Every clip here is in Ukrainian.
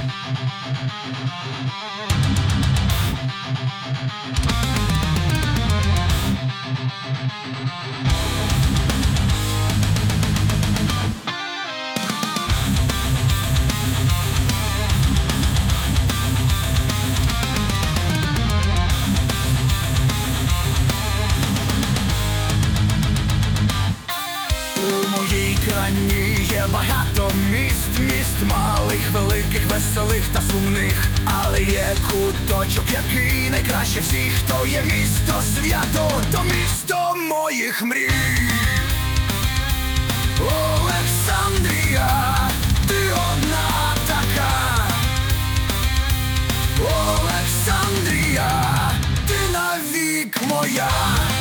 У моїй країні є багато міст, міст малих, великих, веселих та сумних. Але є куточок, який найкраще всіх, то є місто свято, то місто моїх мрій. Олександрія, ти одна така. Олександрія, ти навік моя.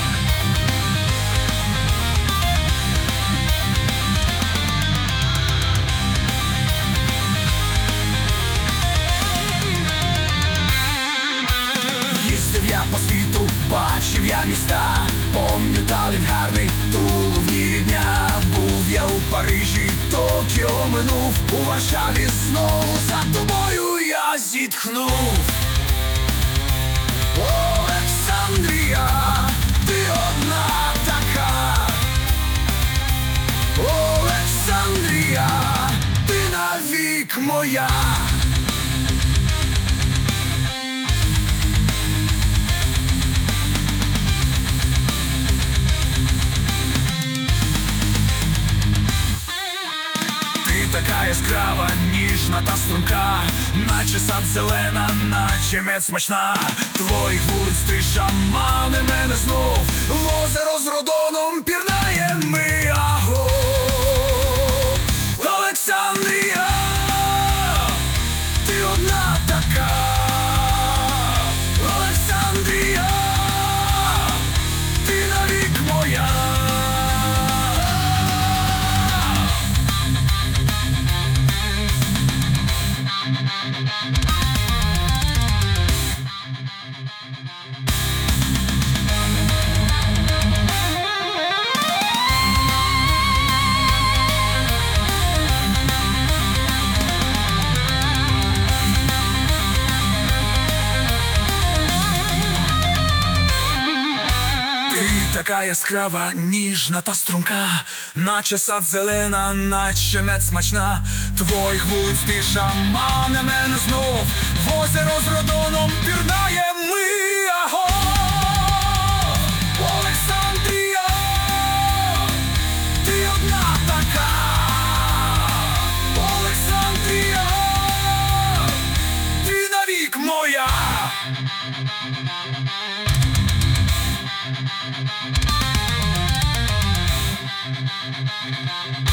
Я по світу бачив я міста, помню Таллін гарний, Тулу рідня. Був я у Парижі, Токіо минув, у Варшаві знову за тобою я зітхнув. Олександрія, ти одна така. Олександрія, ти навік моя. Така яскрава, ніжна та струнка, наче сад зелена, наче мед смачна. Твоїх вулиць тиша мане мене знов, в озеро з Родоном пірнаєм ми, аго. Олександрія, ти одна така. Олександрія, ти навік моя. Така яскрава, ніжна та струнка, наче сад зелена, наче мед смачна. Твоїх вулиць тиша мане мене знов, в озеро з Родоном пірнаєм ми, аго. Олександрія, ти одна така. Олександрія, ти навік моя. Thank you.